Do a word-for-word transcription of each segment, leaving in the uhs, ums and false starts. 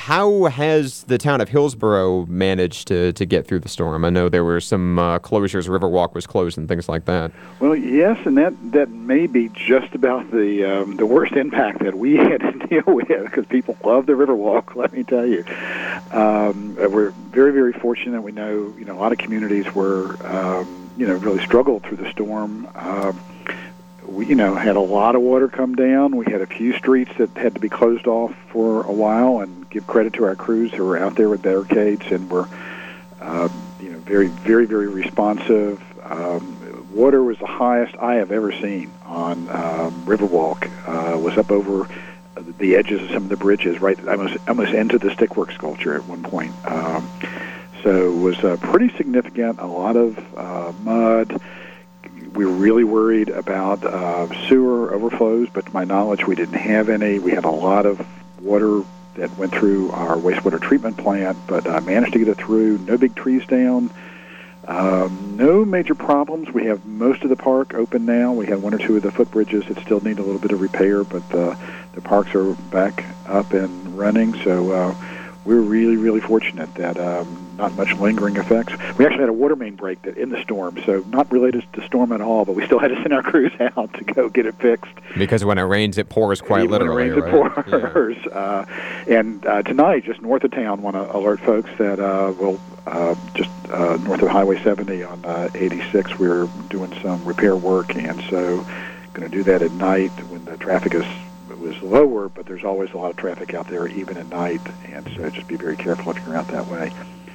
how has the town of Hillsborough managed to, to get through the storm? I know there were some uh, closures, Riverwalk was closed and things like that. Well, yes, and that, that may be just about the um, the worst impact that we had to deal with, because people love the Riverwalk, let me tell you. Um, we're very, very fortunate. We know, you know, a lot of communities were, um, you know, really struggled through the storm. Um, We, you know, had a lot of water come down. We had a few streets that had to be closed off for a while, and give credit to our crews who were out there with barricades and were, uh, you know, very, very, very responsive. Um, water was the highest I have ever seen on um, Riverwalk. Uh, was up over the edges of some of the bridges, right almost, almost into the Stickwork sculpture at one point. Um, so it was uh, pretty significant, a lot of uh, mud. We were really worried about uh, sewer overflows, but to my knowledge, we didn't have any. We had a lot of water that went through our wastewater treatment plant, but uh, managed to get it through. No big trees down. Um, no major problems. We have most of the park open now. We have one or two of the footbridges that still need a little bit of repair, but uh, the parks are back up and running. So uh, we're really, really fortunate that um, not much lingering effects. We actually had a water main break that in the storm, so not related to the storm at all, but we still had to send our crews out to go get it fixed. Because when it rains, it pours quite Even literally, when it rains, right? it pours. Yeah. Uh, and uh, tonight, just north of town, want to alert folks that uh, we'll uh, just uh, north of Highway seventy on uh, eighty-six, we're doing some repair work, and so going to do that at night when the traffic is was lower, but there's always a lot of traffic out there even at night, and so just be very careful if you're out that way.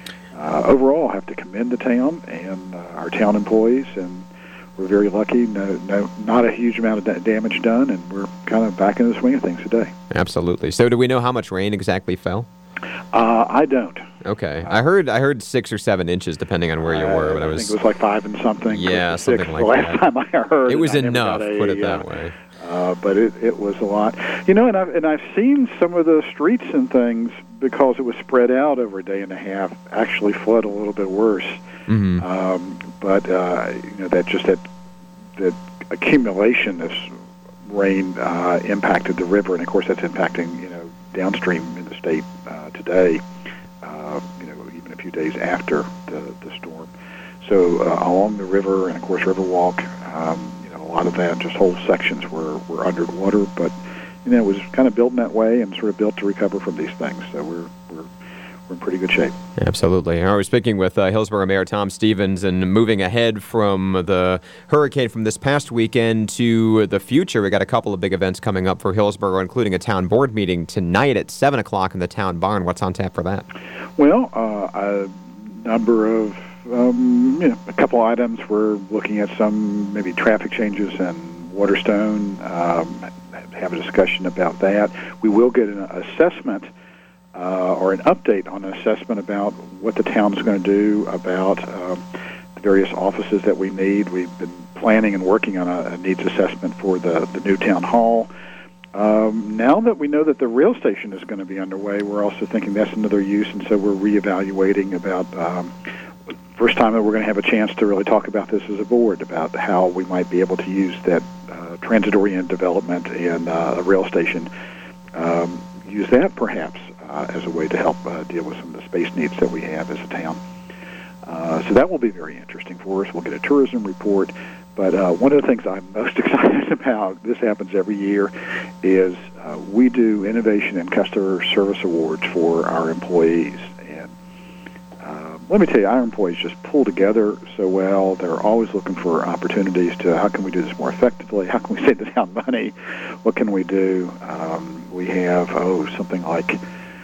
Uh, overall, I have to commend the town and uh, our town employees, and we're very lucky. No, no, not a huge amount of da- damage done, and we're kind of back in the swing of things today. Absolutely. So, do we know how much rain exactly fell? Uh, I don't. Okay, uh, I heard I heard six or seven inches, depending on where you were. But I, I was, think it was like five and something. Yeah, something six, like the that. last time I heard it was I enough. A, put it that uh, way. Uh, but it, it was a lot, you know, and I've and I've seen some of the streets and things, because it was spread out over a day and a half, actually flood a little bit worse. Mm-hmm. Um, but uh, you know, that just that that accumulation of rain uh, impacted the river, and of course that's impacting, you know, downstream in the state uh, today. Uh, you know, even a few days after the the storm. So uh, along the river, and of course Riverwalk. Um, A lot of that, just whole sections were, were underwater, but you know, it was kind of built in that way and sort of built to recover from these things. So we're we're we're in pretty good shape. Absolutely. I was speaking with uh, Hillsborough Mayor Tom Stevens, and moving ahead from the hurricane from this past weekend to the future, we got a couple of big events coming up for Hillsborough, including a town board meeting tonight at seven o'clock in the town barn. What's on tap for that? Well, uh, a number of Um, you know, a couple items. We're looking at some maybe traffic changes in Waterstone, um, have a discussion about that. We will get an assessment uh, or an update on an assessment about what the town is going to do about um, the various offices that we need. We've been planning and working on a, a needs assessment for the, the new town hall. Um, now that we know that the rail station is going to be underway, we're also thinking that's another use, and so we're reevaluating about um, first time that we're going to have a chance to really talk about this as a board, about how we might be able to use that uh, transit-oriented development and uh, a rail station, um, use that perhaps uh, as a way to help uh, deal with some of the space needs that we have as a town. Uh, so that will be very interesting for us. We'll get a tourism report. But uh, one of the things I'm most excited about, this happens every year, is uh, we do innovation and customer service awards for our employees. Let me tell you, our employees just pull together so well. They're always looking for opportunities to, how can we do this more effectively? How can we save the town money? What can we do? Um, we have, oh, something like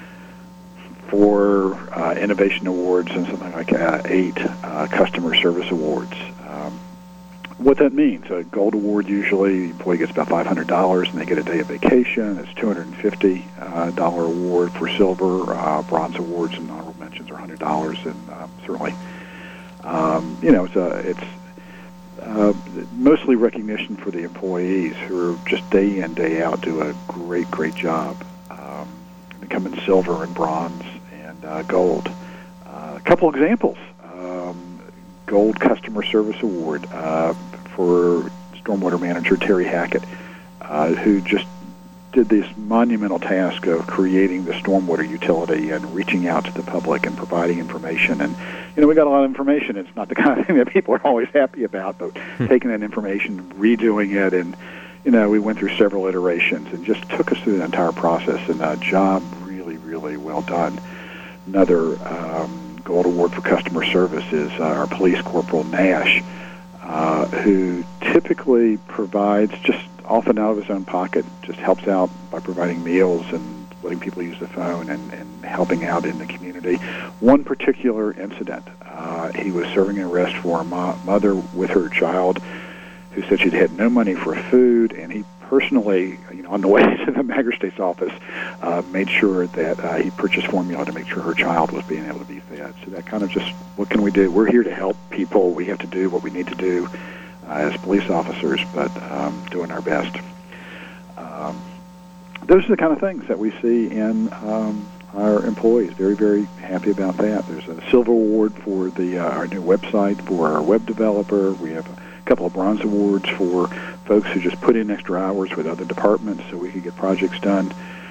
four uh, innovation awards and something like uh, eight uh, customer service awards. Um, what that means, a gold award usually, the employee gets about five hundred dollars and they get a day of vacation. It's a two hundred fifty dollars uh, award for silver. Uh, bronze awards and honorable mentions are one hundred dollars, and um, certainly, um, you know, it's, a, it's uh, mostly recognition for the employees who are just day in, day out do a great, great job. Um, they come in silver and bronze and uh, gold. Uh, a couple examples. Um, Gold Customer Service Award uh, for Stormwater Manager Terry Hackett, uh, who just did this monumental task of creating the stormwater utility and reaching out to the public and providing information. And, you know, we got a lot of information. It's not the kind of thing that people are always happy about, but taking that information, redoing it, and, you know, we went through several iterations and just took us through the entire process, and a job really, really well done. Another um, Gold Award for customer service is uh, our Police Corporal Nash, uh, who typically provides, just often out of his own pocket, just helps out by providing meals and letting people use the phone and, and helping out in the community. One particular incident, uh, he was serving an arrest for a mo- mother with her child who said she'd had no money for food, and he personally, you know, on the way to the magistrate's office, uh, made sure that uh, he purchased formula to make sure her child was being able to be fed. So that kind of just, what can we do? We're here to help people. We have to do what we need to do uh, as police officers, but um, doing our best. Um, those are the kind of things that we see in um, our employees. Very, very happy about that. There's a silver award for the uh, our new website for our web developer. We have a couple of bronze awards for folks who just put in extra hours with other departments so we could get projects done.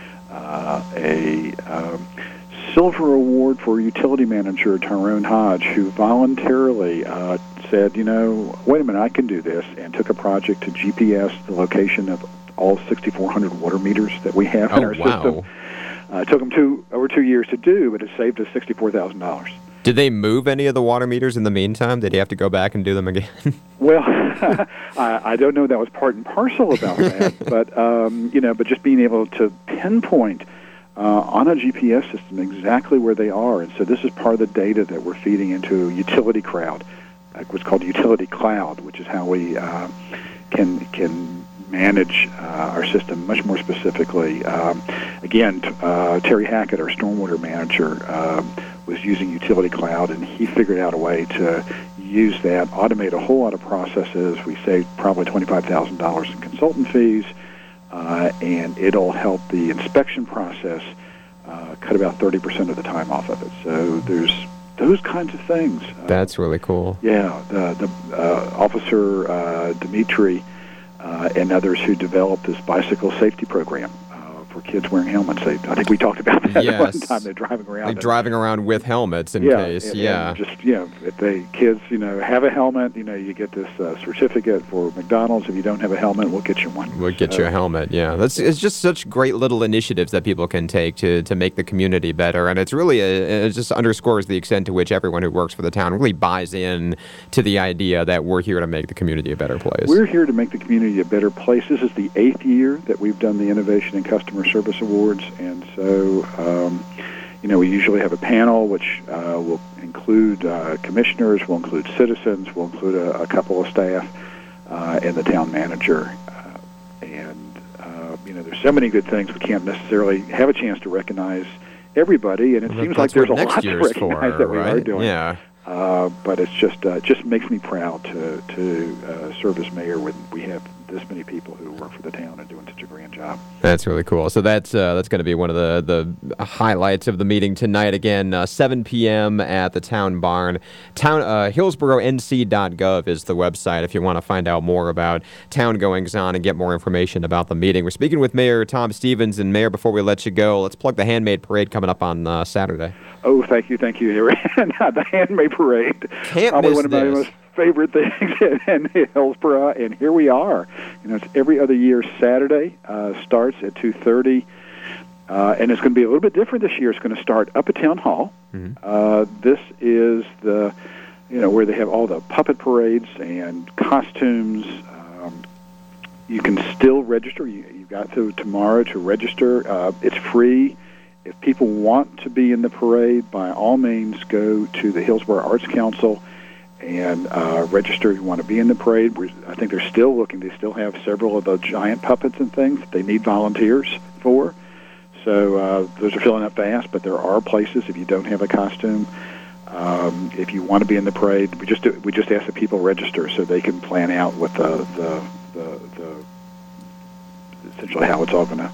Uh, a um, silver award for utility manager Tyrone Hodge, who voluntarily uh, said, you know, wait a minute, I can do this, and took a project to G P S the location of all sixty-four hundred water meters that we have oh, in our wow. system. Uh, it took them two, over two years to do, but it saved us sixty-four thousand dollars. Did they move any of the water meters in the meantime? Did he have to go back and do them again? Well, I, I don't know that was part and parcel about that, but um, you know, but just being able to pinpoint uh, on a G P S system exactly where they are, and so this is part of the data that we're feeding into Utility Crowd, like what's called Utility Cloud, which is how we uh, can can manage uh, our system much more specifically. Um, again, t- uh, Terry Hackett, our stormwater manager, uh, was using Utility Cloud, and he figured out a way to use that, automate a whole lot of processes. We saved probably twenty-five thousand dollars in consultant fees, uh, and it'll help the inspection process uh, cut about thirty percent of the time off of it. So there's those kinds of things. That's really cool. Yeah, the, the uh, Officer uh, Dimitri uh, and others who developed this bicycle safety program for kids wearing helmets. They, I think we talked about that yes. at one time. They're driving around. Like and, driving around with helmets in yeah, case, and, yeah. And just, you know, if they, kids, you know, have a helmet, you know, you get this uh, certificate for McDonald's. If you don't have a helmet, we'll get you one. We'll get so, you a helmet, yeah. That's It's just such great little initiatives that people can take to, to make the community better. And it's really, a, it just underscores the extent to which everyone who works for the town really buys in to the idea that we're here to make the community a better place. We're here to make the community a better place. This is the eighth year that we've done the Innovation and Customer Service Awards. And so, um, you know, we usually have a panel which uh, will include uh, commissioners, will include citizens, will include a, a couple of staff, uh, and the town manager. Uh, and, uh, you know, there's so many good things we can't necessarily have a chance to recognize everybody, and it well, seems like there's a lot to recognize for, that we right? are doing. Yeah. Uh, but it's just uh, just makes me proud to to uh, serve as mayor when we have this many people who work for the town and doing such a grand job. That's really cool. So that's uh, that's going to be one of the, the highlights of the meeting tonight. Again, uh, seven p.m. at the town barn. Town uh, Hillsboro N C dot gov is the website if you want to find out more about town goings on and get more information about the meeting. We're speaking with Mayor Tom Stevens. And Mayor, before we let you go, let's plug the Handmade Parade coming up on uh, Saturday. Oh, thank you, thank you. The Handmade Parade. Can't Probably miss one of this. my most favorite things in, in Hillsboro, and here we are. You know, it's every other year Saturday. Uh, starts at two thirty, uh, and it's going to be a little bit different this year. It's going to start up at Town Hall. Mm-hmm. Uh, this is the, you know, where they have all the puppet parades and costumes. Um, you can still register. You, you've got to tomorrow to register. Uh, it's free. If people want to be in the parade, by all means, go to the Hillsboro Arts Council and uh, register if you want to be in the parade. We're, I think they're still looking. They still have several of the giant puppets and things that they need volunteers for. So uh, those are filling up fast, but there are places if you don't have a costume. Um, if you want to be in the parade, we just do, we just ask that people register so they can plan out what the the, the, the essentially how it's all going to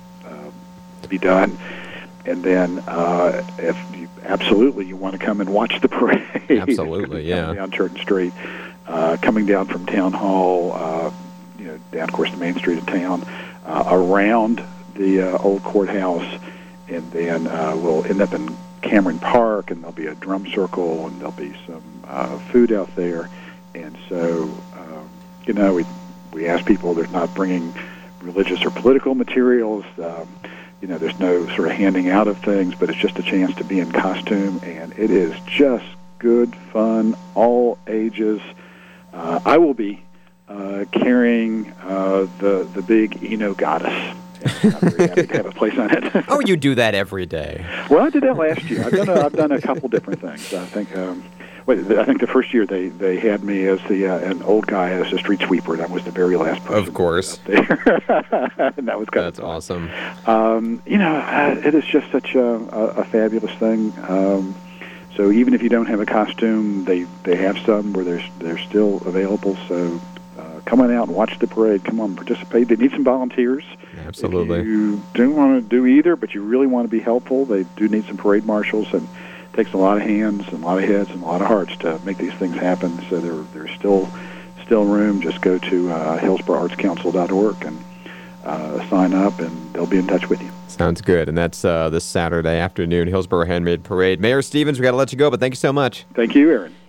uh, be done. And then, uh, if you absolutely you want to come and watch the parade, absolutely, yeah, down Churton Street, uh, coming down from Town Hall, uh, you know, down of course the main street of town, uh, around the uh, old courthouse, and then uh, we'll end up in Cameron Park, and there'll be a drum circle, and there'll be some uh, food out there. And so, um, you know, we we ask people, there's not bringing religious or political materials. Um, you know, there's no sort of handing out of things, but it's just a chance to be in costume, and it is just good fun, all ages. Uh, I will be uh, carrying uh, the the big Eno goddess. And I'm very happy to have a place on it. Oh, you do that every day. Well, I did that last year. I've done a, I've done a couple different things. I think um, wait, I think the first year they, they had me as the uh, an old guy as a street sweeper, and I was the very last person. Of course. Up there. And that was kind That's of fun. awesome. Um, you know, uh, it is just such a, a, a fabulous thing. Um, so even if you don't have a costume, they, they have some where they're they're still available. So uh, come on out and watch the parade. Come on, participate. They need some volunteers. Absolutely. If you don't want to do either, but you really want to be helpful, they do need some parade marshals, and it takes a lot of hands and a lot of heads and a lot of hearts to make these things happen. So there, there's still still room. Just go to uh, hillsborough arts council dot org and uh, sign up, and they'll be in touch with you. Sounds good. And that's uh, this Saturday afternoon, Hillsborough Handmade Parade. Mayor Stevens, we got to let you go, but thank you so much. Thank you, Aaron.